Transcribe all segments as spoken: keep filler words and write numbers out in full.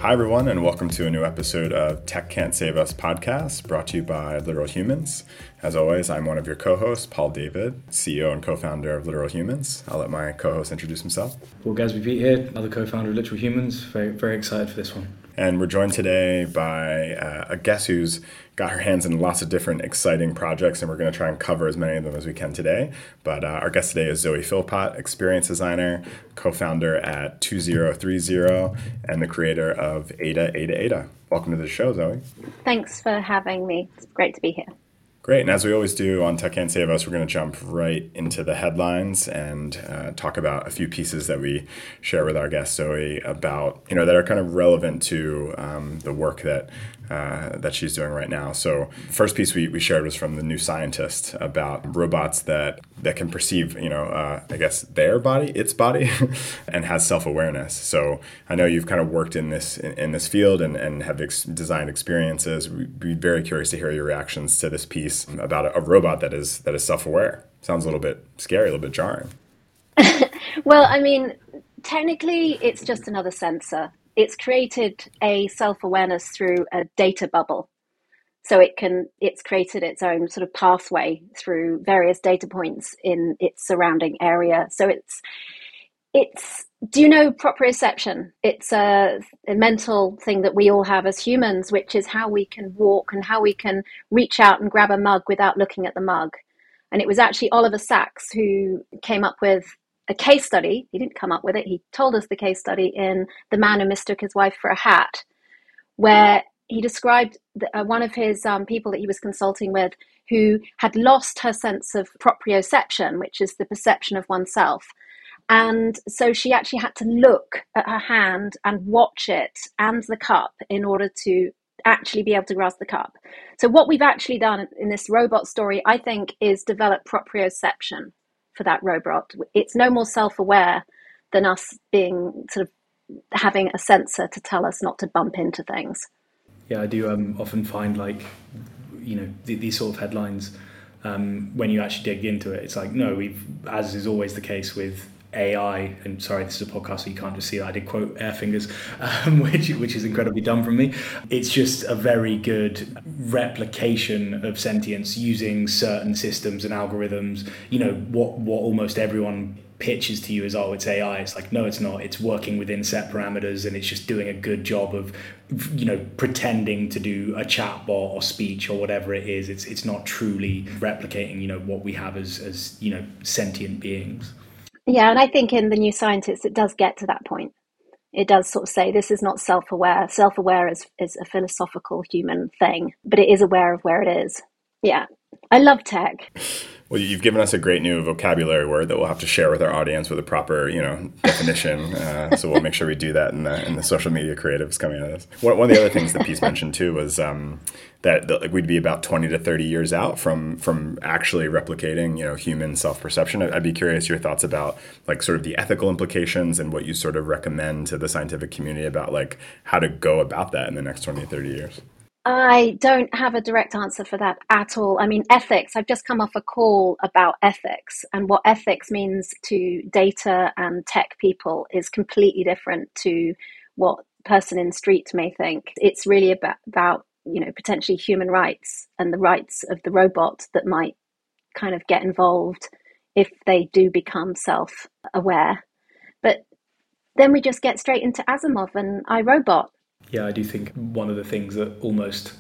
Hi, everyone, and welcome to a new episode of Tech Can't Save Us podcast, brought to you by Literal Humans. As always, I'm one of your co-hosts, Paul David, C E O and co-founder of Literal Humans. I'll let my co-host introduce himself. Paul Gadsby Pete here, other co-founder of Literal Humans. Very, very excited for this one. And we're joined today by uh, a guest who's got her hands in lots of different exciting projects, and we're going to try and cover as many of them as we can today. But uh, our guest today is Zoe Philpott, experience designer, co-founder at two zero three zero, and the creator of Ada, Ada, Ada. Welcome to the show, Zoe. Thanks for having me. It's great to be here. Great. And as we always do on Tech Can't Save Us, we're going to jump right into the headlines and uh, talk about a few pieces that we share with our guest Zoe about, you know, that are kind of relevant to um, the work that uh, that she's doing right now. So first piece we, we shared was from the New Scientist about robots that that can perceive, you know, uh, I guess their body, its body, and has self-awareness. So I know you've kind of worked in this in, in this field and, and have ex- designed experiences. We'd be very curious to hear your reactions to this piece about a, a robot that is that is self-aware. Sounds a little bit scary, a little bit jarring. Well, I mean, technically, it's just another sensor. It's created a self-awareness through a data bubble. So it can, it's created its own sort of pathway through various data points in its surrounding area. So it's, it's, do you know proprioception? It's a, a mental thing that we all have as humans, which is how we can walk and how we can reach out and grab a mug without looking at the mug. And it was actually Oliver Sacks who came up with a case study. He didn't come up with it. He told us the case study in The Man Who Mistook His Wife for a Hat, where he described the, uh, one of his um, people that he was consulting with who had lost her sense of proprioception, which is the perception of oneself. And so she actually had to look at her hand and watch it and the cup in order to actually be able to grasp the cup. So what we've actually done in this robot story, I think, is develop proprioception for that robot. It's no more self-aware than us being sort of having a sensor to tell us not to bump into things. Yeah, I do um, often find like, you know, th- these sort of headlines, um, when you actually dig into it, it's like, no, we've, as is always the case with A I, and sorry, this is a podcast, so you can't just see that I did quote air fingers, um, which which is incredibly dumb from me. It's just a very good replication of sentience using certain systems and algorithms. You know, what what almost everyone pitches to you as, oh, it's A I. It's like, no, it's not. It's working within set parameters, and it's just doing a good job of, you know, pretending to do a chatbot or speech or whatever it is. It's it's not truly replicating, you know, what we have as as you know, sentient beings. Yeah, and I think in The New Scientist, it does get to that point. It does sort of say this is not self-aware. Self-aware is, is a philosophical human thing, but it is aware of where it is. Yeah, I love tech. Well, you've given us a great new vocabulary word that we'll have to share with our audience with a proper, you know, definition. Uh, so we'll make sure we do that in the in the social media creatives coming out of this. One, one of the other things the piece mentioned too was um, that, that like, we'd be about twenty to thirty years out from from actually replicating, you know, human self-perception. I'd be curious your thoughts about like sort of the ethical implications and what you sort of recommend to the scientific community about like how to go about that in the next twenty to thirty years. I don't have a direct answer for that at all. I mean, ethics, I've just come off a call about ethics, and what ethics means to data and tech people is completely different to what person in the street may think. It's really about, about, you know, potentially human rights and the rights of the robot that might kind of get involved if they do become self-aware. But then we just get straight into Asimov and iRobot. Yeah, I do think one of the things that almost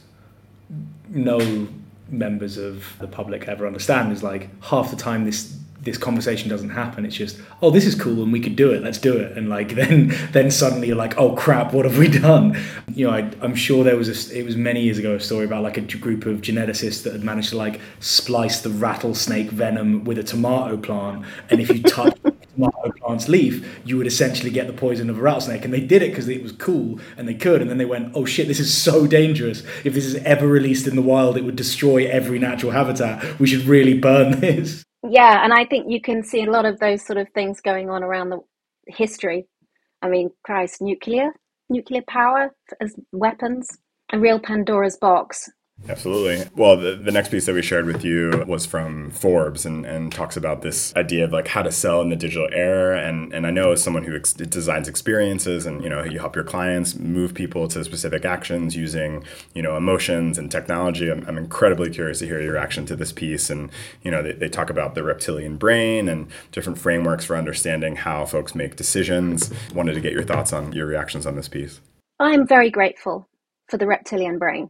no members of the public ever understand is like half the time this this conversation doesn't happen. It's just, oh, this is cool and we could do it, let's do it. And like then then suddenly you're like, oh crap, what have we done? You know, I, I'm sure there was a, it was many years ago, a story about like a group of geneticists that had managed to like splice the rattlesnake venom with a tomato plant, and if you touch the tomato plant's leaf, you would essentially get the poison of a rattlesnake. And they did it because it was cool and they could, and then they went, oh shit, this is so dangerous. If this is ever released in the wild, it would destroy every natural habitat. We should really burn this. Yeah, and I think you can see a lot of those sort of things going on around the history. I mean, Christ, nuclear, nuclear power as weapons, a real Pandora's box. Absolutely. Well, the, the next piece that we shared with you was from Forbes and, and talks about this idea of like how to sell in the digital era. And, and I know as someone who ex- designs experiences and, you know, you help your clients move people to specific actions using, you know, emotions and technology. I'm, I'm incredibly curious to hear your reaction to this piece. And, you know, they, they talk about the reptilian brain and different frameworks for understanding how folks make decisions. Wanted to get your thoughts on your reactions on this piece. I'm very grateful for the reptilian brain.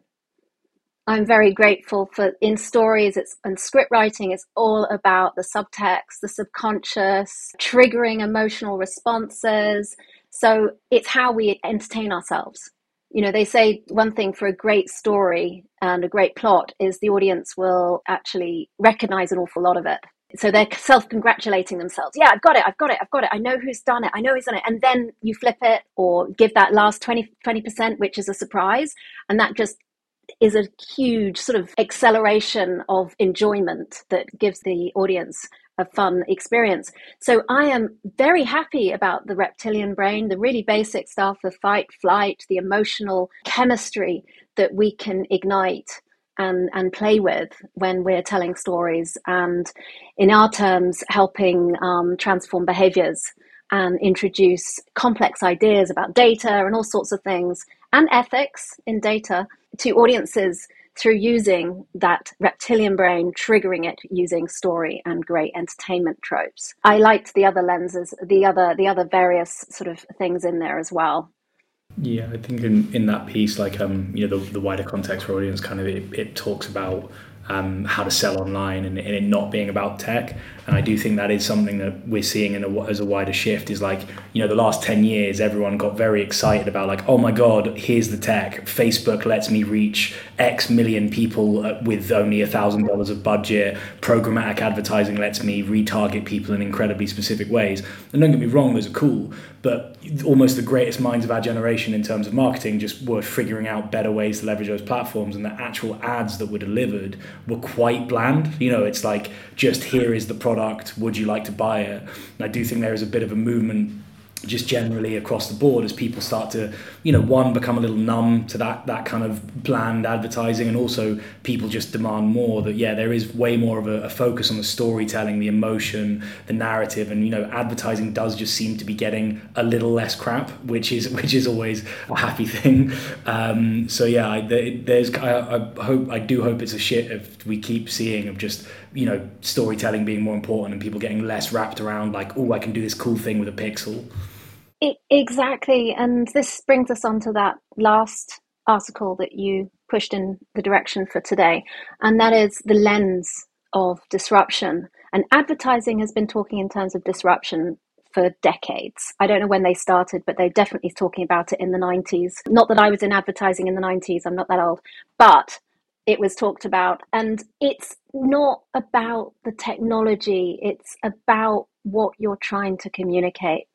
I'm very grateful for in stories it's and script writing, it's all about the subtext, the subconscious, triggering emotional responses. So it's how we entertain ourselves. You know, they say one thing for a great story and a great plot is the audience will actually recognize an awful lot of it. So they're self-congratulating themselves. Yeah, I've got it, I've got it, I've got it. I know who's done it, I know who's done it. And then you flip it or give that last twenty, twenty percent, which is a surprise. And that just is a huge sort of acceleration of enjoyment that gives the audience a fun experience. So I am very happy about the reptilian brain, the really basic stuff, the fight, flight, the emotional chemistry that we can ignite and, and play with when we're telling stories and, in our terms, helping um, transform behaviors and introduce complex ideas about data and all sorts of things and ethics in data to audiences through using that reptilian brain, triggering it using story and great entertainment tropes. I liked the other lenses, the other the other various sort of things in there as well. Yeah, I think in, in that piece, like um, you know, the, the wider context for audience, kind of it, it talks about um, how to sell online and, and it not being about tech. And I do think that is something that we're seeing in a, as a wider shift is like, you know, the last ten years, everyone got very excited about like, oh my God, here's the tech. Facebook lets me reach X million people with only a thousand dollars of budget. Programmatic advertising lets me retarget people in incredibly specific ways. And don't get me wrong, those are cool. But almost the greatest minds of our generation in terms of marketing just were figuring out better ways to leverage those platforms, and the actual ads that were delivered were quite bland. You know, it's like, just here is the product, would you like to buy it? And I do think there is a bit of a movement just generally across the board as people start to, you know, one, become a little numb to that that kind of bland advertising, and also people just demand more that, yeah, there is way more of a, a focus on the storytelling, the emotion, the narrative, and, you know, advertising does just seem to be getting a little less crap, which is which is always a happy thing. Um, so yeah, I, there's I, I hope I do hope it's a shit if we keep seeing of just, you know, storytelling being more important and people getting less wrapped around like, oh, I can do this cool thing with a pixel. It, exactly. And this brings us on to that last article that you pushed in the direction for today. And that is the lens of disruption. And advertising has been talking in terms of disruption for decades. I don't know when they started, but they're definitely talking about it in the nineties. Not that I was in advertising in the nineties, I'm not that old, but it was talked about. And it's not about the technology, it's about what you're trying to communicate.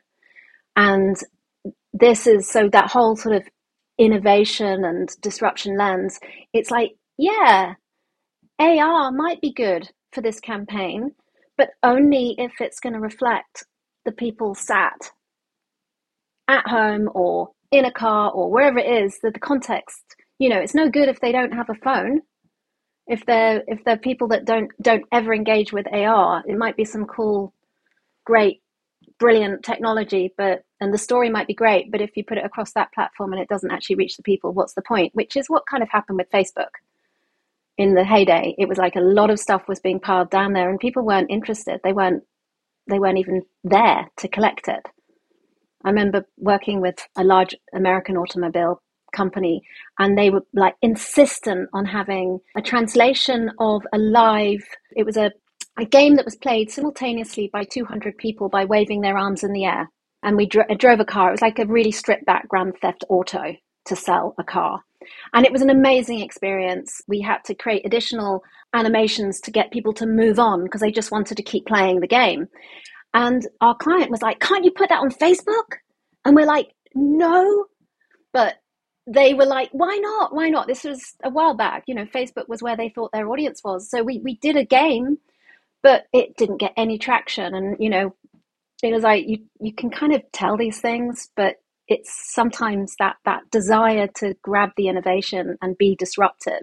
And this is so that whole sort of innovation and disruption lens, it's like, yeah, A R might be good for this campaign, but only if it's going to reflect the people sat at home or in a car or wherever it is, that the context, you know, it's no good if they don't have a phone. If they're if they're people that don't don't ever engage with A R, it might be some cool, great, brilliant technology, but and the story might be great, but if you put it across that platform and it doesn't actually reach the people, what's the point? Which is what kind of happened with Facebook in the heyday. It was like a lot of stuff was being piled down there and people weren't interested. They weren't they weren't even there to collect it. I remember working with a large American automobile company, and they were like insistent on having a translation of a live, it was a a game that was played simultaneously by two hundred people by waving their arms in the air. And we dro- drove a car. It was like a really stripped back Grand Theft Auto to sell a car. And it was an amazing experience. We had to create additional animations to get people to move on because they just wanted to keep playing the game. And our client was like, can't you put that on Facebook? And we're like, no. But they were like, why not? Why not? This was a while back. You know, Facebook was where they thought their audience was. So we, we did a game, but it didn't get any traction. And, you know, it was like, you, you can kind of tell these things, but it's sometimes that, that desire to grab the innovation and be disruptive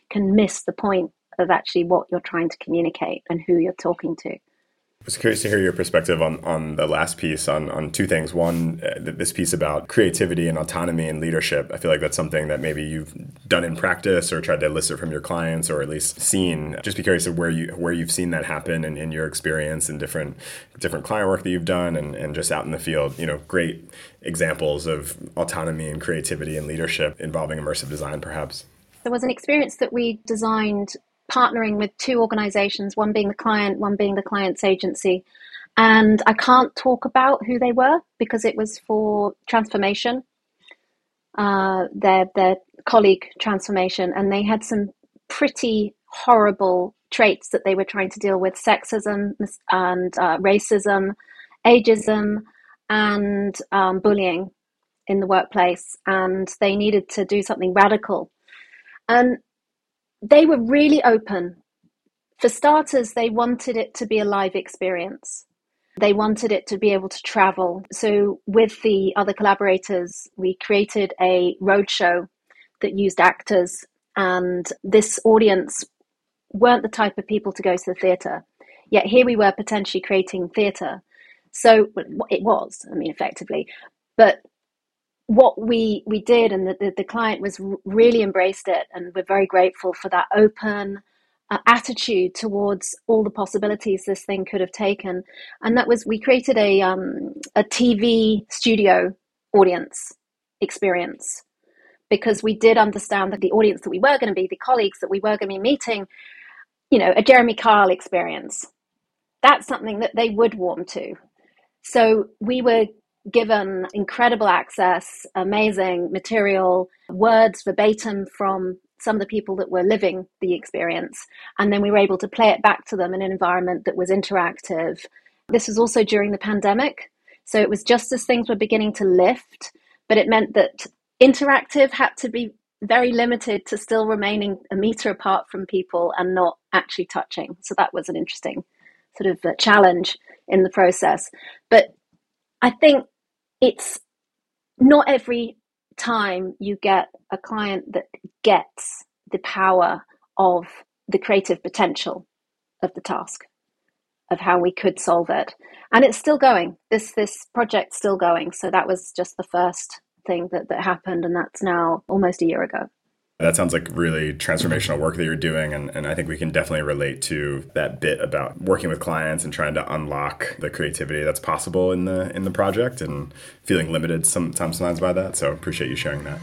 can miss the point of actually what you're trying to communicate and who you're talking to. I was curious to hear your perspective on, on the last piece on, on two things. One, uh, this piece about creativity and autonomy and leadership. I feel like that's something that maybe you've done in practice or tried to elicit from your clients or at least seen. Just be curious of where, you, where you've seen that happen in, in your experience and different different client work that you've done and, and just out in the field. You know, great examples of autonomy and creativity and leadership involving immersive design, perhaps. There was an experience that we designed partnering with two organizations, one being the client, one being the client's agency. And I can't talk about who they were because it was for transformation, uh, their, their colleague transformation. And they had some pretty horrible traits that they were trying to deal with: sexism and uh, racism, ageism, and um, bullying in the workplace. And they needed to do something radical. And they were really open. For starters, they wanted it to be a live experience. They wanted it to be able to travel. So with the other collaborators, we created a roadshow that used actors. And this audience weren't the type of people to go to the theatre. Yet here we were potentially creating theatre. So it was, I mean, effectively. But what we we did, and the, the, the client was really embraced it, and we're very grateful for that open uh, attitude towards all the possibilities this thing could have taken. And that was, we created a um, a T V studio audience experience, because we did understand that the audience that we were going to be, the colleagues that we were going to be meeting, you know, a Jeremy Kyle experience, that's something that they would warm to. So we were given incredible access, amazing material, words verbatim from some of the people that were living the experience. And then we were able to play it back to them in an environment that was interactive. This was also during the pandemic. So it was just as things were beginning to lift, but it meant that interactive had to be very limited to still remaining a meter apart from people and not actually touching. So that was an interesting sort of challenge in the process. But I think it's not every time you get a client that gets the power of the creative potential of the task, of how we could solve it. And it's still going. This this project's still going. So that was just the first thing that, that happened, and that's now almost a year ago. That sounds like really transformational work that you're doing. And, and I think we can definitely relate to that bit about working with clients and trying to unlock the creativity that's possible in the in the project and feeling limited sometimes sometimes by that. So appreciate you sharing that.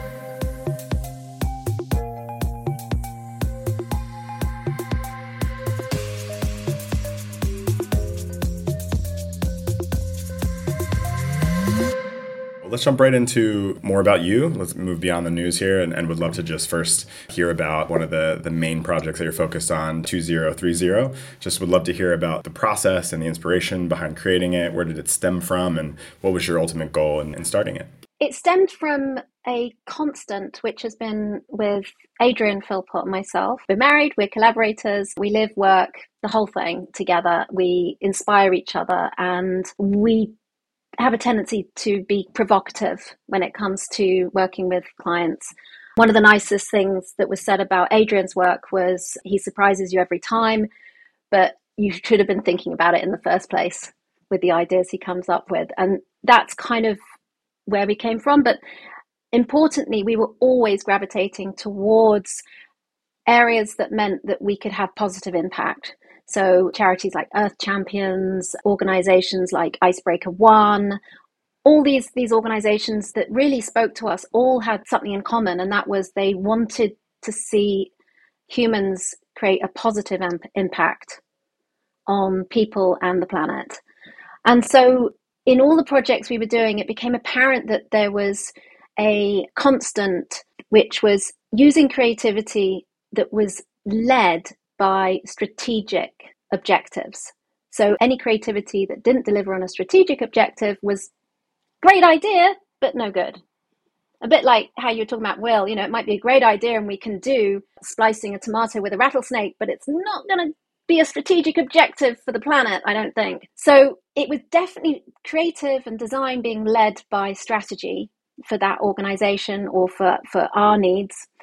Let's jump right into more about you. Let's move beyond the news here, and, and would love to just first hear about one of the, the main projects that you're focused on, two zero three zero. Just would love to hear about the process and the inspiration behind creating it. Where did it stem from, and what was your ultimate goal in, in starting it? It stemmed from a constant, which has been with Adrian Philpott and myself. We're married, we're collaborators, we live, work, the whole thing together. We inspire each other, and we have a tendency to be provocative when it comes to working with clients. One of the nicest things that was said about Adrian's work was he surprises you every time, but you should have been thinking about it in the first place with the ideas he comes up with. And that's kind of where we came from. But importantly, we were always gravitating towards areas that meant that we could have positive impact. So charities like Earth Champions, organizations like Icebreaker One, all these, these organizations that really spoke to us all had something in common, and that was they wanted to see humans create a positive imp- impact on people and the planet. And so in all the projects we were doing, it became apparent that there was a constant, which was using creativity that was led by strategic objectives. So any creativity that didn't deliver on a strategic objective was great idea, but no good. A bit like how you're talking about, Will, you know, it might be a great idea and we can do splicing a tomato with a rattlesnake, but it's not going to be a strategic objective for the planet, I don't think. So it was definitely creative and design being led by strategy for that organization or for, for our needs.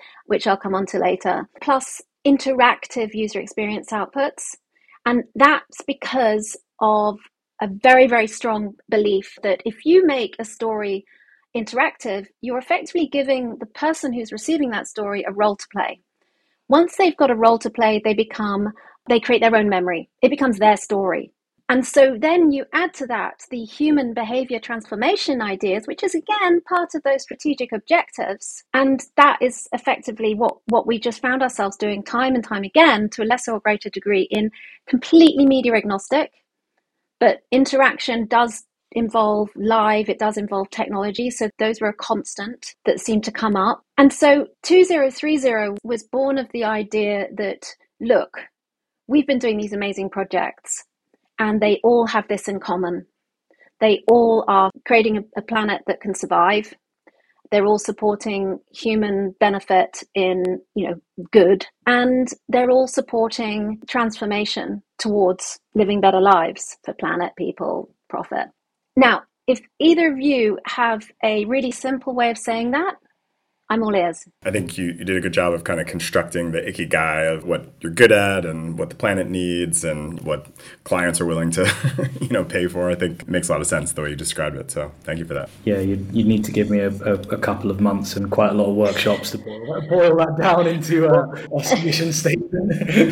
which I'll come on to later, plus interactive user experience outputs. And that's because of a very, very strong belief that if you make a story interactive, you're effectively giving the person who's receiving that story a role to play. Once they've got a role to play, they become, they create their own memory. It becomes their story. And so then you add to that the human behavior transformation ideas, which is again part of those strategic objectives. And that is effectively what, what we just found ourselves doing time and time again, to a lesser or greater degree, in completely media agnostic. But interaction does involve live, it does involve technology. So those were a constant that seemed to come up. And so two thousand thirty was born of the idea that, look, we've been doing these amazing projects and they all have this in common. They all are creating a, a planet that can survive. They're all supporting human benefit in, you know, good, and they're all supporting transformation towards living better lives for planet, people, profit. Now, if either of you have a really simple way of saying that, I'm all ears. I think you, you did a good job of kind of constructing the ikigai of what you're good at and what the planet needs and what clients are willing to, you know, pay for. I think it makes a lot of sense the way you described it. So thank you for that. Yeah, you you need to give me a, a, a couple of months and quite a lot of workshops to boil, boil that down into a, a solution statement.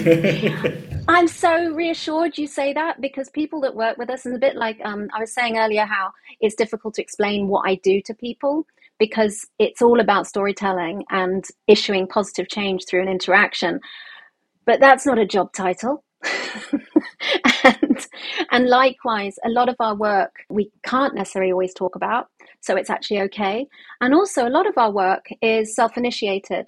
I'm so reassured you say that, because people that work with us, and a bit like um, I was saying earlier, how it's difficult to explain what I do to people, because it's all about storytelling and issuing positive change through an interaction. But that's not a job title. and, and likewise, a lot of our work we can't necessarily always talk about, so it's actually okay. And also a lot of our work is self-initiated.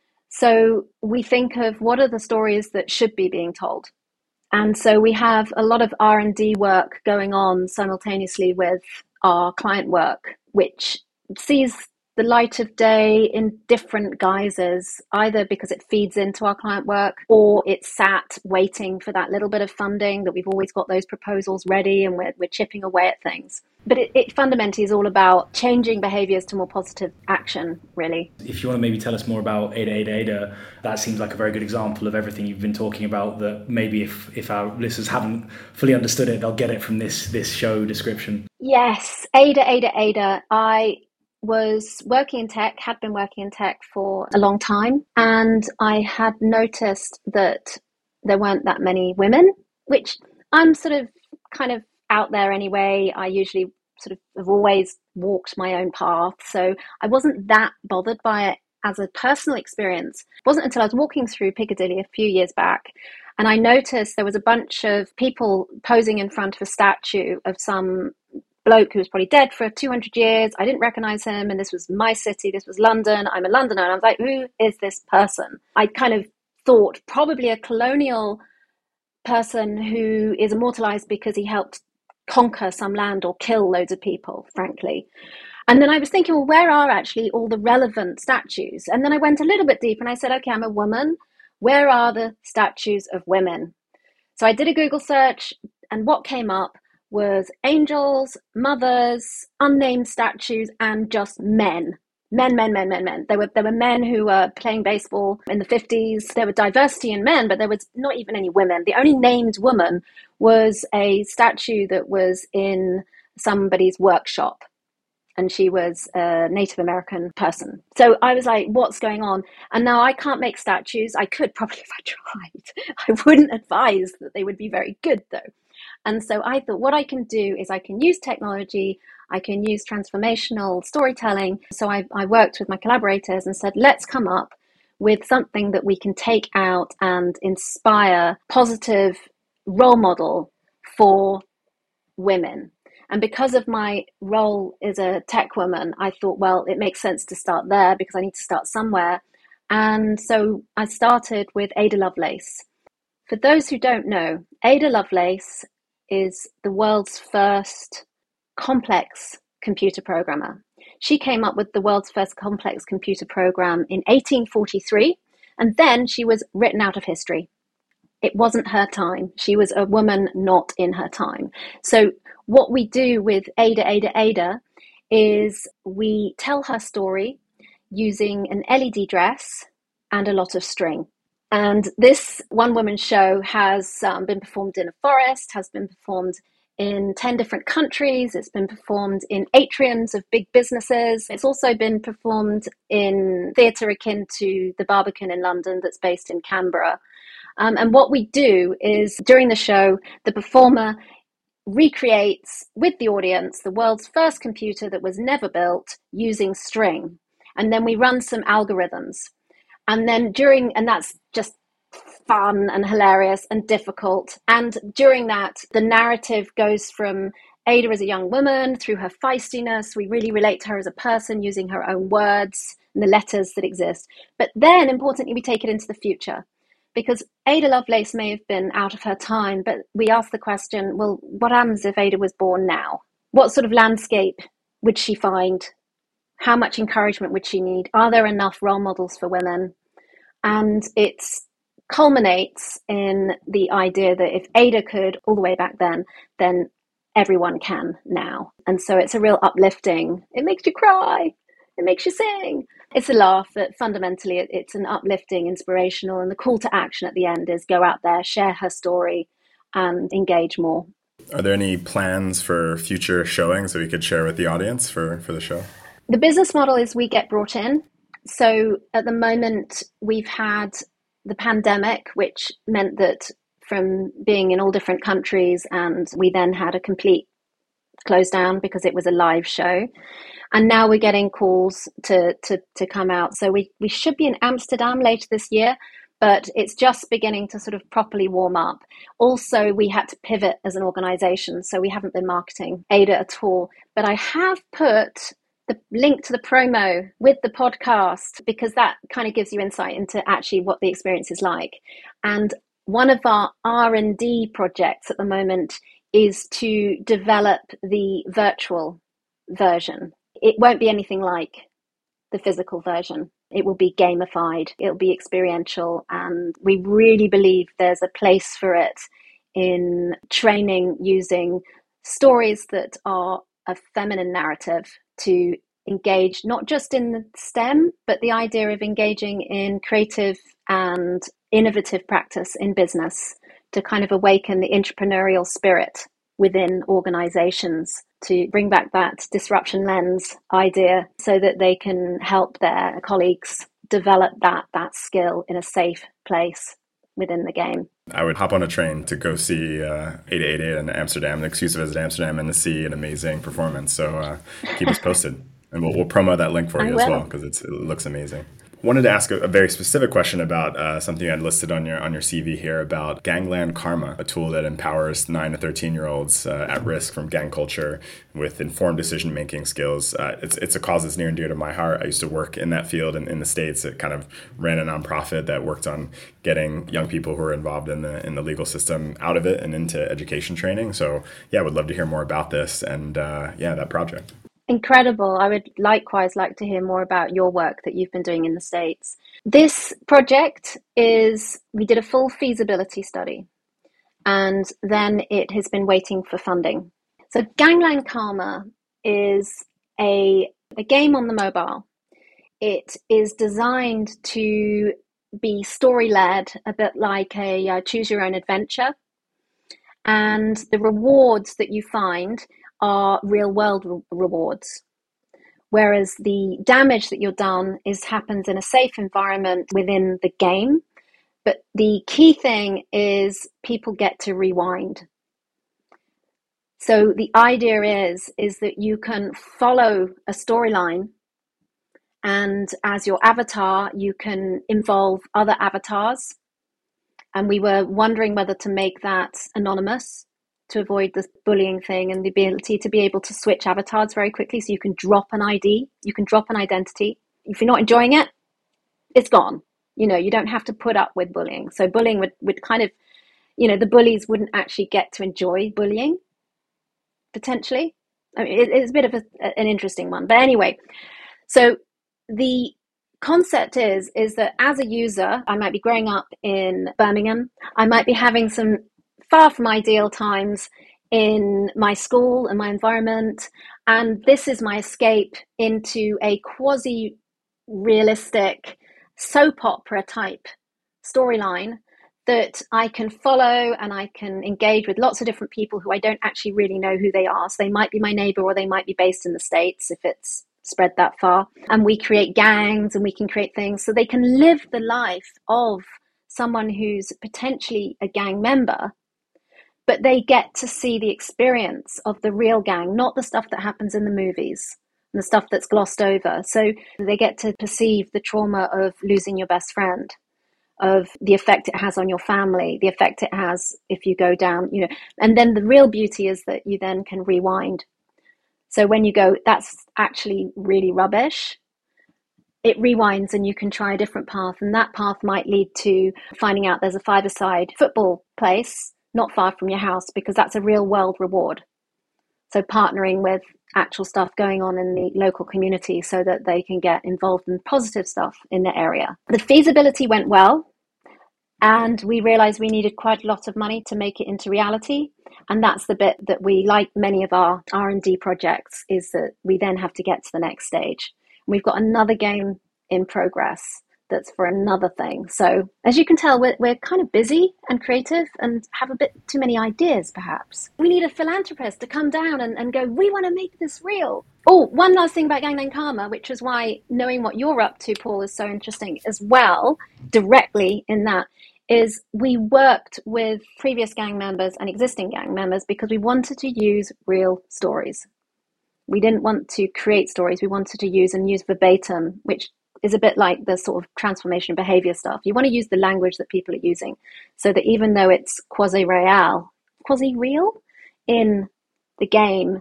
So we think of what are the stories that should be being told. And so we have a lot of R and D work going on simultaneously with our client work, which sees the light of day in different guises, either because it feeds into our client work or it's sat waiting for that little bit of funding that we've always got those proposals ready and we're, we're chipping away at things. But it, it fundamentally is all about changing behaviors to more positive action, really. If you want to maybe tell us more about Ada Ada Ada, that seems like a very good example of everything you've been talking about, that maybe if, if our listeners haven't fully understood it, they'll get it from this, this show description. Yes, Ada Ada Ada. I was working in tech, had been working in tech for a long time, and I had noticed that there weren't that many women, which I'm sort of kind of out there anyway. I usually sort of have always walked my own path, so I wasn't that bothered by it as a personal experience. It wasn't until I was walking through Piccadilly a few years back and I noticed there was a bunch of people posing in front of a statue of some bloke who was probably dead for two hundred years. I didn't recognize him, and this was my city, this was London, I'm a Londoner, and I was like, who is this person? I kind of thought probably a colonial person who is immortalized because he helped conquer some land or kill loads of people, frankly. And then I was thinking, well, where are actually all the relevant statues? And then I went a little bit deep and I said, okay, I'm a woman. Where are the statues of women? So I did a Google search, and what came up was angels, mothers, unnamed statues, and just men. Men, men, men, men, men. There were there were men who were playing baseball in the fifties. There were diversity in men, but there was not even any women. The only named woman was a statue that was in somebody's workshop, and she was a Native American person. So I was like, what's going on? And now I can't make statues. I could probably if I tried. I wouldn't advise that they would be very good, though. And so I thought what I can do is I can use technology, I can use transformational storytelling. So I, I worked with my collaborators and said, let's come up with something that we can take out and inspire positive role model for women. And because of my role as a tech woman, I thought, well, it makes sense to start there because I need to start somewhere. And so I started with Ada Lovelace. For those who don't know, Ada Lovelace is the world's first complex computer programmer. She came up with the world's first complex computer program in eighteen forty-three, and then she was written out of history. It wasn't her time. She was a woman not in her time. So what we do with Ada Ada Ada is we tell her story using an L E D dress and a lot of string. And this one-woman show has um, been performed in a forest, has been performed in ten different countries. It's been performed in atriums of big businesses. It's also been performed in theatre akin to the Barbican in London that's based in Canberra. Um, and what we do is during the show, the performer recreates with the audience the world's first computer that was never built using string. And then we run some algorithms. And then during, and that's just fun and hilarious and difficult. And during that, the narrative goes from Ada as a young woman through her feistiness. We really relate to her as a person using her own words and the letters that exist. But then, importantly, we take it into the future. Because Ada Lovelace may have been out of her time, but we ask the question, well, what happens if Ada was born now? What sort of landscape would she find? How much encouragement would she need? Are there enough role models for women? And it culminates in the idea that if Ada could all the way back then, then everyone can now. And so it's a real uplifting. It makes you cry. It makes you sing. It's a laugh, but fundamentally it's an uplifting, inspirational, and the call to action at the end is go out there, share her story, and engage more. Are there any plans for future showings that we could share with the audience for, for the show? The business model is we get brought in. So at the moment, we've had the pandemic, which meant that from being in all different countries, and we then had a complete close down because it was a live show. And now we're getting calls to, to, to come out. So we, we should be in Amsterdam later this year, but it's just beginning to sort of properly warm up. Also, we had to pivot as an organization, so we haven't been marketing Ada at all. But I have put the link to the promo with the podcast because that kind of gives you insight into actually what the experience is like. And one of our R and D projects at the moment is to develop the virtual version. It won't be anything like the physical version. It will be gamified, it'll be experiential, and we really believe there's a place for it in training using stories that are a feminine narrative to engage not just in the STEM, but the idea of engaging in creative and innovative practice in business to kind of awaken the entrepreneurial spirit within organizations, to bring back that disruption lens idea so that they can help their colleagues develop that that skill in a safe place within the game. I would hop on a train to go see uh, Ada Ada in Amsterdam, an excuse to visit Amsterdam and to see an amazing performance. So uh, keep us posted. And we'll, we'll promo that link for you I as will. well because it looks amazing. Wanted to ask a, a very specific question about uh, something you had listed on your on your C V here about Gangland Karma, a tool that empowers nine to thirteen year olds uh, at risk from gang culture with informed decision making skills. Uh, it's it's a cause that's near and dear to my heart. I used to work in that field in, in the States. It kind of ran a nonprofit that worked on getting young people who are involved in the in the legal system out of it and into education training. So yeah, I would love to hear more about this and uh, yeah, that project. Incredible. I would likewise like to hear more about your work that you've been doing in the States. This project is, we did a full feasibility study and then it has been waiting for funding. So Gangland Karma is a, a game on the mobile. It is designed to be story-led, a bit like a uh, choose your own adventure. And the rewards that you find are real world re- rewards. Whereas the damage that you're done is happens in a safe environment within the game. But the key thing is people get to rewind. So the idea is, is that you can follow a storyline, and as your avatar, you can involve other avatars. And we were wondering whether to make that anonymous to avoid the bullying thing, and the ability to be able to switch avatars very quickly. So you can drop an I D, you can drop an identity. If you're not enjoying it, it's gone. You know, you don't have to put up with bullying. So bullying would, would kind of, you know, the bullies wouldn't actually get to enjoy bullying, potentially. I mean, it, it's a bit of a, an interesting one. But anyway, so the concept is, is that as a user, I might be growing up in Birmingham. I might be having some far from ideal times in my school and my environment. And this is my escape into a quasi-realistic soap opera type storyline that I can follow, and I can engage with lots of different people who I don't actually really know who they are. So they might be my neighbor, or they might be based in the States if it's spread that far. And we create gangs, and we can create things so they can live the life of someone who's potentially a gang member, but they get to see the experience of the real gang, not the stuff that happens in the movies and the stuff that's glossed over. So they get to perceive the trauma of losing your best friend, of the effect it has on your family, the effect it has if you go down, you know. And then the real beauty is that you then can rewind. So when you go, that's actually really rubbish, it rewinds and you can try a different path. And that path might lead to finding out there's a five-a-side football place not far from your house, because that's a real world reward. So partnering with actual stuff going on in the local community so that they can get involved in positive stuff in the area. The feasibility went well, and we realized we needed quite a lot of money to make it into reality. And that's the bit that we, like many of our R and D projects, is that we then have to get to the next stage. We've got another game in progress that's for another thing. So as you can tell, we're, we're kind of busy and creative and have a bit too many ideas, perhaps. We need a philanthropist to come down and, and go, we want to make this real. Oh, one last thing about Gangland Karma, which is why knowing what you're up to, Paul, is so interesting as well, directly in that, is we worked with previous gang members and existing gang members because we wanted to use real stories. We didn't want to create stories. We wanted to use and use verbatim, which is a bit like the sort of transformation behavior stuff. You want to use the language that people are using so that even though it's quasi-real, quasi-real in the game,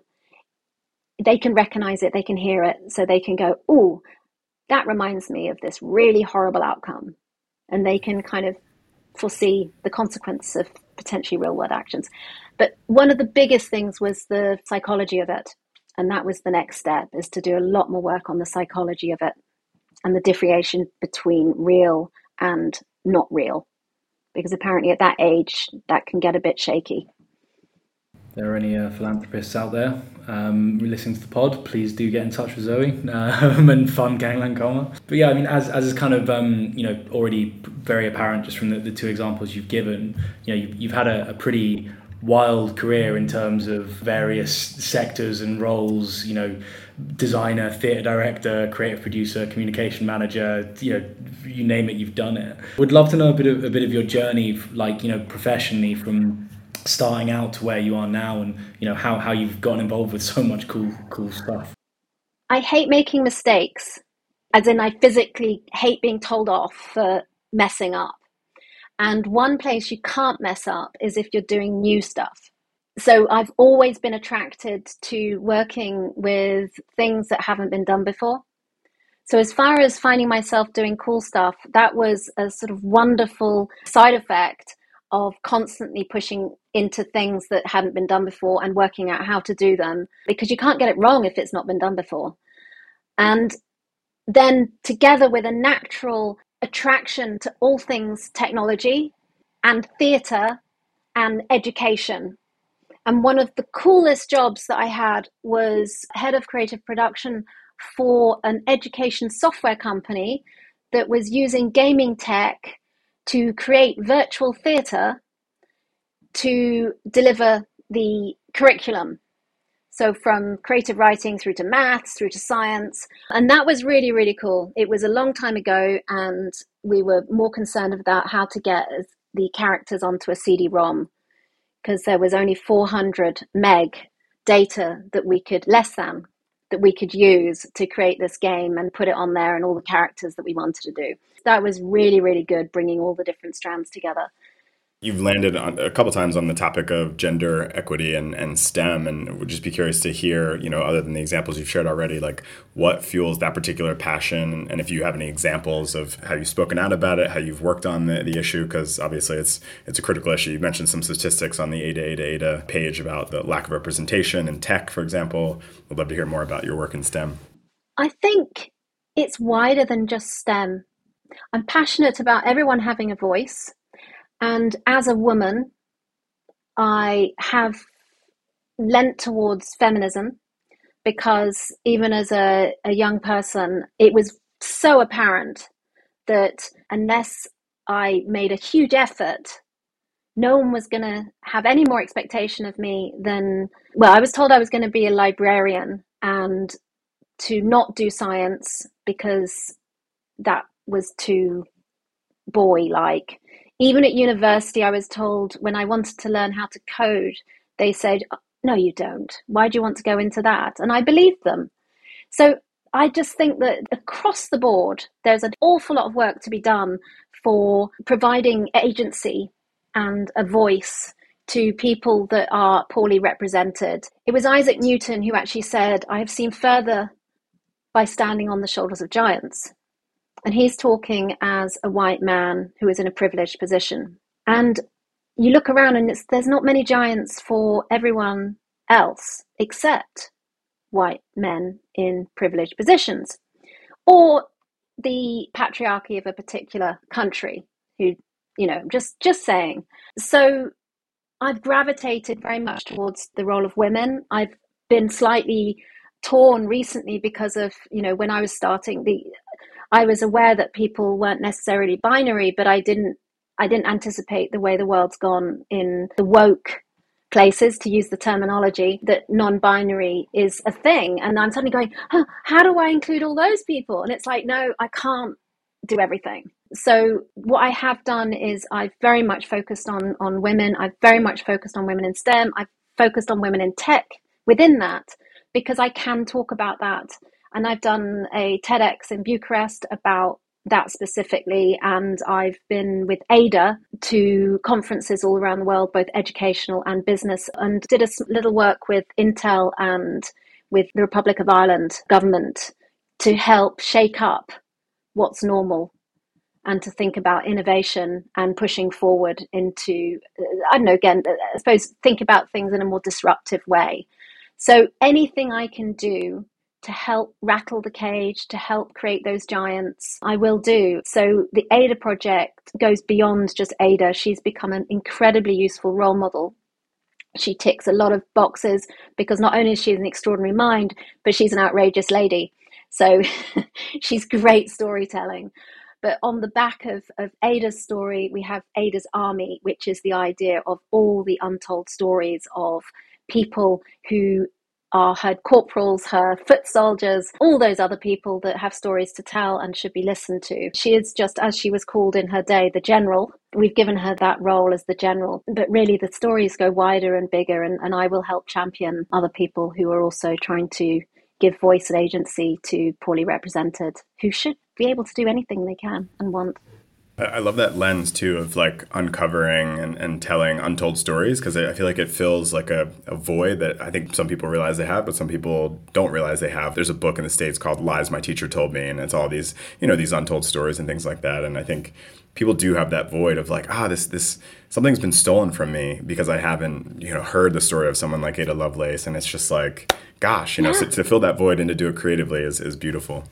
they can recognize it, they can hear it, so they can go, oh, that reminds me of this really horrible outcome. And they can kind of foresee the consequence of potentially real world actions. But one of the biggest things was the psychology of it. And that was the next step, is to do a lot more work on the psychology of it and the differentiation between real and not real. Because apparently at that age, that can get a bit shaky. If there are any uh, philanthropists out there um, listening to the pod, please do get in touch with Zoe um, and fund Gangland Karma. But yeah, I mean, as as is kind of um, you know already very apparent just from the, the two examples you've given, you know, you've, you've had a, a pretty wild career in terms of various sectors and roles. You know, designer, theatre director, creative producer, communication manager. You know, you name it, you've done it. Would love to know a bit of a bit of your journey, like, you know, professionally, from starting out to where you are now, and you know how, how you've gotten involved with so much cool cool stuff. I hate making mistakes, as in I physically hate being told off for messing up. And one place you can't mess up is if you're doing new stuff. So I've always been attracted to working with things that haven't been done before. So as far as finding myself doing cool stuff, that was a sort of wonderful side effect of constantly pushing into things that hadn't been done before and working out how to do them, because you can't get it wrong if it's not been done before. And then together with a natural attraction to all things technology and theatre and education. And one of the coolest jobs that I had was head of creative production for an education software company that was using gaming tech to create virtual theatre to deliver the curriculum. So from creative writing through to maths, through to science. And that was really, really cool. It was a long time ago, and we were more concerned about how to get the characters onto a C D ROM, because there was only four hundred meg data that we could, less than, that we could use to create this game and put it on there and all the characters that we wanted to do. That was really, really good, bringing all the different strands together. You've landed on, a couple times on the topic of gender equity and, and STEM, and would just be curious to hear, you know, other than the examples you've shared already, like what fuels that particular passion, and if you have any examples of how you've spoken out about it, how you've worked on the, the issue, because obviously it's it's a critical issue. You mentioned some statistics on the Ada Ada Ada page about the lack of representation in tech, for example. Would love to hear more about your work in STEM. I think it's wider than just STEM. I'm passionate about everyone having a voice. And as a woman, I have lent towards feminism, because even as a, a young person, it was so apparent that unless I made a huge effort, no one was going to have any more expectation of me than, well, I was told I was going to be a librarian and to not do science because that was too boy-like. Even at university, I was told when I wanted to learn how to code, they said, no, you don't. Why do you want to go into that? And I believed them. So I just think that across the board, there's an awful lot of work to be done for providing agency and a voice to people that are poorly represented. It was Isaac Newton who actually said, I have seen further by standing on the shoulders of giants. And he's talking as a white man who is in a privileged position. And you look around and it's, there's not many giants for everyone else except white men in privileged positions, or the patriarchy of a particular country who, you know, just, just saying. So I've gravitated very much towards the role of women. I've been slightly torn recently because of, you know, when I was starting the, I was aware that people weren't necessarily binary, but I didn't, I didn't anticipate the way the world's gone in the woke places, to use the terminology, that non-binary is a thing. And I'm suddenly going, huh, how do I include all those people? And it's like, no, I can't do everything. So what I have done is I've very much focused on, on women. I've very much focused on women in STEM. I've focused on women in tech within that, because I can talk about that. And I've done a TEDx in Bucharest about that specifically. And I've been with Ada to conferences all around the world, both educational and business, and did a little work with Intel and with the Republic of Ireland government to help shake up what's normal and to think about innovation and pushing forward into, I don't know, again, I suppose think about things in a more disruptive way. So anything I can do to help rattle the cage, to help create those giants, I will do. So the Ada project goes beyond just Ada. She's become an incredibly useful role model. She ticks a lot of boxes because not only is she an extraordinary mind, but she's an outrageous lady. So she's great storytelling. But on the back of, of Ada's story, we have Ada's Army, which is the idea of all the untold stories of people who are her corporals, her foot soldiers, all those other people that have stories to tell and should be listened to. She is just, as she was called in her day, the general. We've given her that role as the general. But really the stories go wider and bigger, and, and I will help champion other people who are also trying to give voice and agency to poorly represented, who should be able to do anything they can and want. I love that lens too of like uncovering and, and telling untold stories, because I feel like it fills like a, a void that I think some people realize they have, but some people don't realize they have. There's a book in the States called Lies My Teacher Told Me, and it's all these, you know, these untold stories and things like that. And I think people do have that void of like, ah, this, this, something's been stolen from me because I haven't, you know, heard the story of someone like Ada Lovelace. And it's just like, gosh, you know, yeah. so to fill that void and to do it creatively is, is beautiful.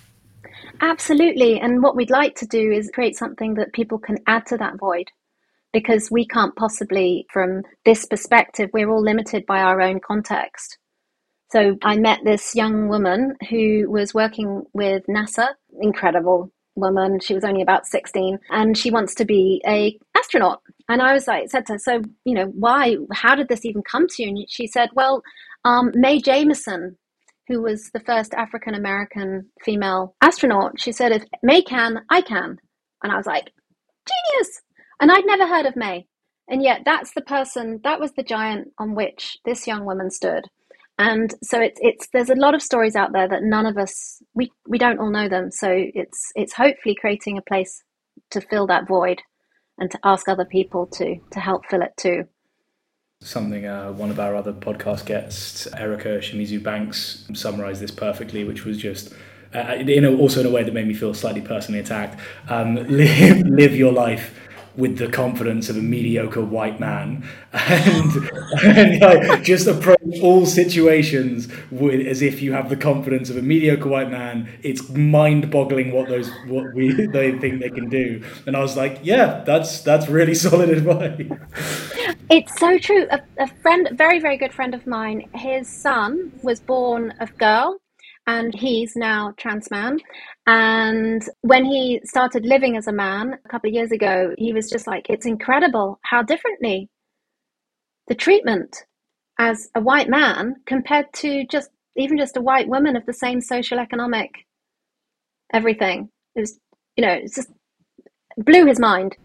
Absolutely. And what we'd like to do is create something that people can add to that void, because we can't possibly, from this perspective, we're all limited by our own context. So I met this young woman who was working with NASA, incredible woman. She was only about sixteen and she wants to be a astronaut. And I was like, said to her, so, you know, why, how did this even come to you? And she said, well, um, Mae Jemison, who was the first African-American female astronaut, she said, if Mae can, I can. And I was like, genius. And I'd never heard of Mae. And yet that's the person, that was the giant on which this young woman stood. And so it's, it's, there's a lot of stories out there that none of us, we, we don't all know them. So it's, it's hopefully creating a place to fill that void and to ask other people to, to help fill it too. Something uh, one of our other podcast guests, Erica Shimizu Banks, summarized this perfectly, which was just, uh, in a, also in a way that made me feel slightly personally attacked. Um, live, live your life with the confidence of a mediocre white man, and, and like, just approach all situations with, as if you have the confidence of a mediocre white man. It's mind-boggling what those what we they think they can do. And I was like, yeah, that's that's really solid advice. It's so true. A, a friend, very very good friend of mine, his son was born a girl, and he's now trans man. And when he started living as a man a couple of years ago, he was just like, it's incredible how differently the treatment as a white man compared to just even just a white woman of the same social economic everything. It was, you know, it just blew his mind.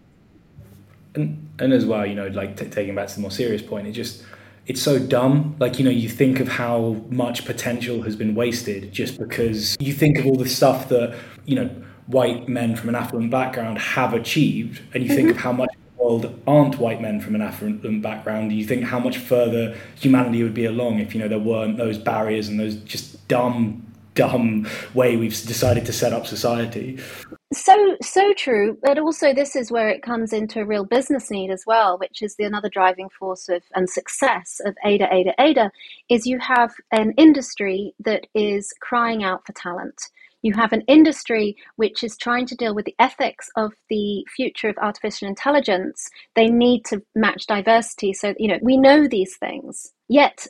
And, and as well, you know, like t- taking back to the more serious point, it just, it's so dumb. Like, you know, you think of how much potential has been wasted just because you think of all the stuff that, you know, white men from an affluent background have achieved, and you mm-hmm. think of how much the world aren't white men from an affluent background. You think how much further humanity would be along if, you know, there weren't those barriers and those just dumb, dumb way we've decided to set up society. So, so true. But also this is where it comes into a real business need as well, which is the another driving force of and success of Ada, Ada, Ada, is you have an industry that is crying out for talent. You have an industry which is trying to deal with the ethics of the future of artificial intelligence. They need to match diversity. So, you know, we know these things, yet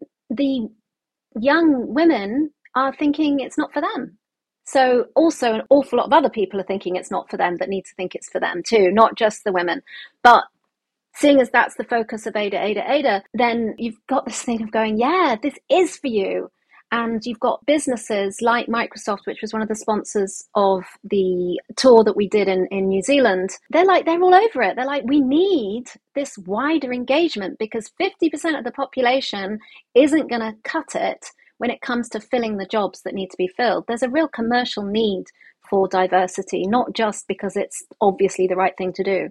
the young women are thinking it's not for them. So also an awful lot of other people are thinking it's not for them that need to think it's for them too, not just the women. But seeing as that's the focus of Ada, Ada, Ada, then you've got this thing of going, yeah, this is for you. And you've got businesses like Microsoft, which was one of the sponsors of the tour that we did in, in New Zealand. They're like, they're all over it. They're like, we need this wider engagement because fifty percent of the population isn't going to cut it when it comes to filling the jobs that need to be filled. There's a real commercial need for diversity, not just because it's obviously the right thing to do.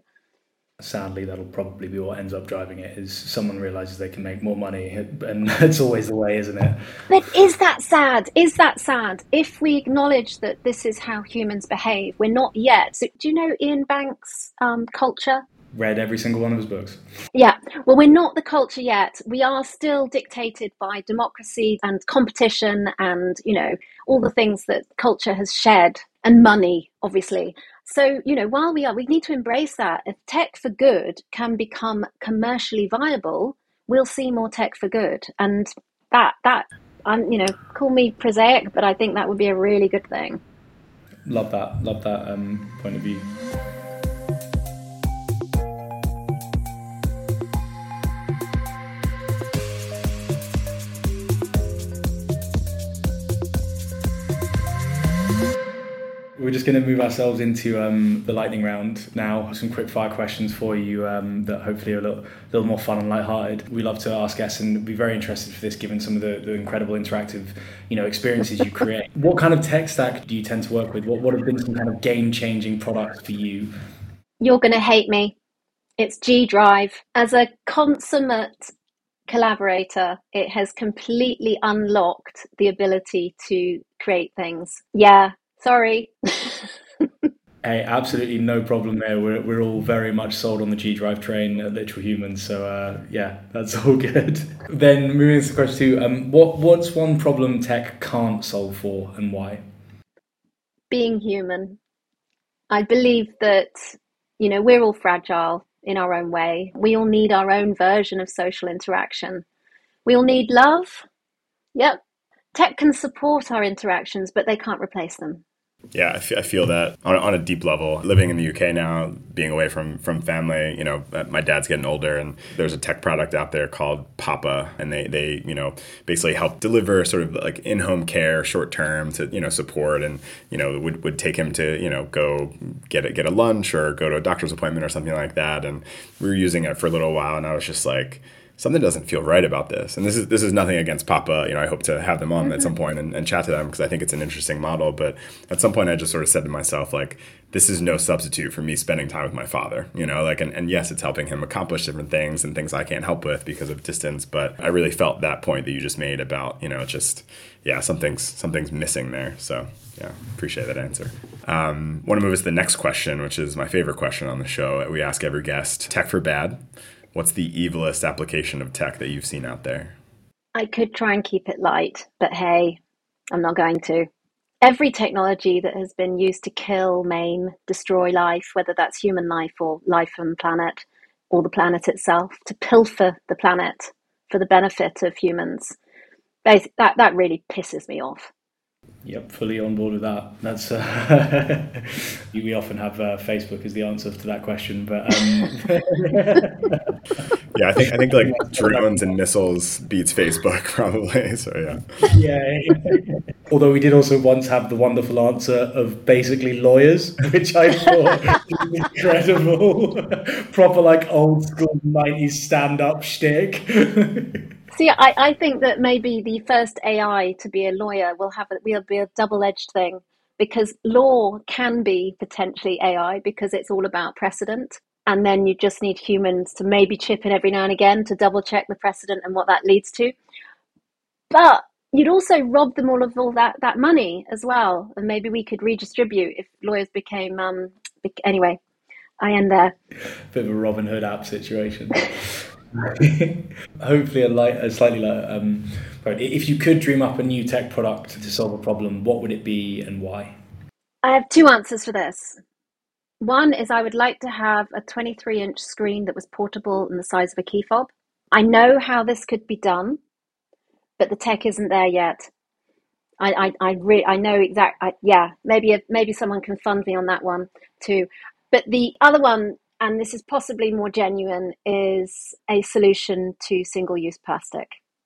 Sadly, that'll probably be what ends up driving it, is someone realizes they can make more money, and that's always the way, isn't it? But is that sad? Is that sad? If we acknowledge that this is how humans behave, we're not yet. So, do you know Ian Banks' um, culture? Read every single one of his books. Yeah, well, we're not the culture yet. We are still dictated by democracy and competition and, you know, all the things that culture has shed, and money, obviously. So, you know, while we are, we need to embrace that. If tech for good can become commercially viable, we'll see more tech for good. And that, that, um, you know, call me prosaic, but I think that would be a really good thing. Love that. Love that um, point of view. We're just going to move ourselves into um, the lightning round now. Some quick fire questions for you um, that hopefully are a little, little more fun and lighthearted. We love to ask guests and be very interested for this, given some of the, the incredible interactive, you know, experiences you create. What kind of tech stack do you tend to work with? What, what have been some kind of game-changing products for you? You're going to hate me. It's G Drive. As a consummate collaborator, it has completely unlocked the ability to create things. Yeah. Sorry. Hey, absolutely no problem there. We're we're all very much sold on the G Drive train at Literal Humans. So uh, yeah, that's all good. Then moving to question two, um, what what's one problem tech can't solve for and why? Being human. I believe that, you know, we're all fragile in our own way. We all need our own version of social interaction. We all need love. Yep. Tech can support our interactions, but they can't replace them. Yeah, I, f- I feel that on, on a deep level. Living in the U K now, being away from, from family, you know, my dad's getting older, and there's a tech product out there called Papa, and they, they you know, basically help deliver sort of like in-home care short term to, you know, support, and, you know, would, would take him to, you know, go get a, get a lunch or go to a doctor's appointment or something like that. And we were using it for a little while, and I was just like, something doesn't feel right about this. And this is this is nothing against Papa. You know, I hope to have them on mm-hmm. at some point and, and chat to them because I think it's an interesting model. But at some point, I just sort of said to myself, like, this is no substitute for me spending time with my father. You know, like, and, and yes, it's helping him accomplish different things and things I can't help with because of distance. But I really felt that point that you just made about, you know, just, yeah, something's something's missing there. So yeah, appreciate that answer. Um, want to move us to the next question, which is my favorite question on the show. We ask every guest, tech for bad. What's the evilest application of tech that you've seen out there? I could try and keep it light, but hey, I'm not going to. Every technology that has been used to kill, maim, destroy life, whether that's human life or life on the planet or the planet itself, to pilfer the planet for the benefit of humans, that, that really pisses me off. Yep, fully on board with that. That's uh, we often have uh, Facebook as the answer to that question, but um... yeah, I think I think like drones and missiles beats Facebook probably. So yeah, yeah. Although we did also once have the wonderful answer of basically lawyers, which I thought was incredible, proper like old school nineties stand up shtick. See, I, I think that maybe the first A I to be a lawyer will have a, will be a double-edged thing, because law can be potentially A I because it's all about precedent. And then you just need humans to maybe chip in every now and again to double check the precedent and what that leads to. But you'd also rob them all of all that, that money as well. And maybe we could redistribute if lawyers became, um, anyway, I end there. Bit of a Robin Hood app situation. Hopefully a light, a slightly light. Um, if you could dream up a new tech product to solve a problem, what would it be and why? I have two answers for this. One is I would like to have a twenty-three inch screen that was portable and the size of a key fob. I know how this could be done, but the tech isn't there yet. I I I, re- I know exact. I, yeah, maybe a, maybe someone can fund me on that one too. But the other one, and this is possibly more genuine, is a solution to single-use plastic.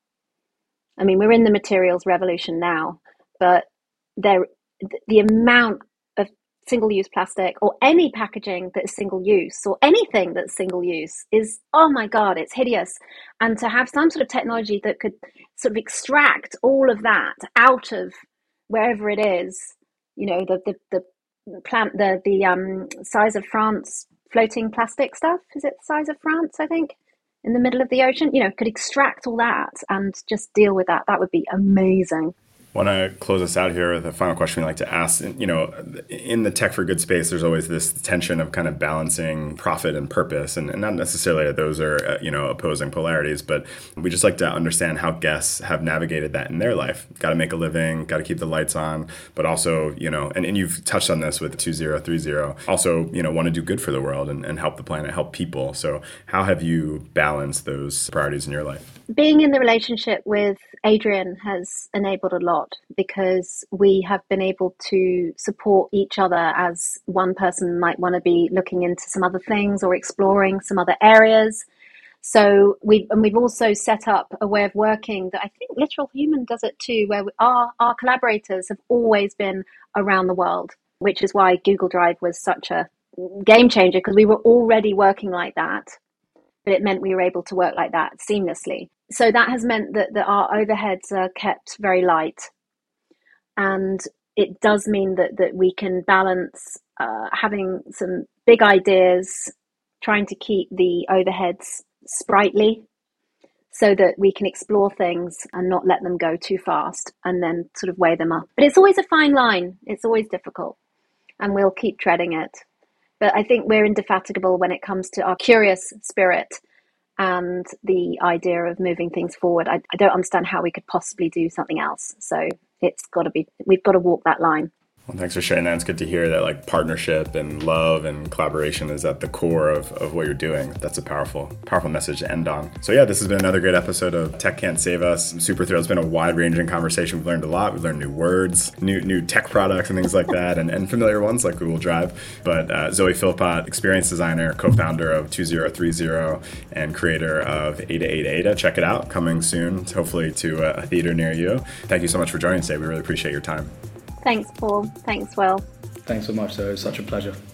I mean, we're in the materials revolution now, but there, the amount of single-use plastic or any packaging that is single-use or anything that's single-use is, oh my God, it's hideous. And to have some sort of technology that could sort of extract all of that out of wherever it is, you know, the the the plant, the the um size of France floating plastic stuff, is it the size of France, I think, in the middle of the ocean, you know, could extract all that and just deal with that. That would be amazing. Want to close us out here with a final question we like to ask. You know, in the tech for good space, there's always this tension of kind of balancing profit and purpose, and, and not necessarily that those are, uh, you know, opposing polarities, but we just like to understand how guests have navigated that in their life. Got to make a living, got to keep the lights on, but also, you know, and, and you've touched on this with two zero three zero, also, you know, want to do good for the world and, and help the planet, help people. So how have you balanced those priorities in your life? Being in the relationship with Adrian has enabled a lot, because we have been able to support each other as one person might want to be looking into some other things or exploring some other areas. So we've, and we've also set up a way of working that I think Literal Human does it too, where we, our, our collaborators have always been around the world, which is why Google Drive was such a game changer, because we were already working like that, but it meant we were able to work like that seamlessly. So that has meant that, that our overheads are kept very light. And it does mean that, that we can balance uh, having some big ideas, trying to keep the overheads sprightly so that we can explore things and not let them go too fast and then sort of weigh them up. But it's always a fine line. It's always difficult, and we'll keep treading it. But I think we're indefatigable when it comes to our curious spirit and the idea of moving things forward. I, I don't understand how we could possibly do something else. So it's got to be, we've got to walk that line. Well, thanks for sharing that. It's good to hear that like partnership and love and collaboration is at the core of, of what you're doing. That's a powerful, powerful message to end on. So yeah, this has been another great episode of Tech Can't Save Us. I'm super thrilled. It's been a wide-ranging conversation. We've learned a lot. We've learned new words, new new tech products and things like that, and, and familiar ones like Google Drive. But uh, Zoe Philpott, experience designer, co-founder of two zero three zero, and creator of Ada Ada Ada. Check it out. Coming soon, hopefully to a theater near you. Thank you so much for joining us today. We really appreciate your time. Thanks, Paul. Thanks, Will. Thanks so much, though. It was such a pleasure.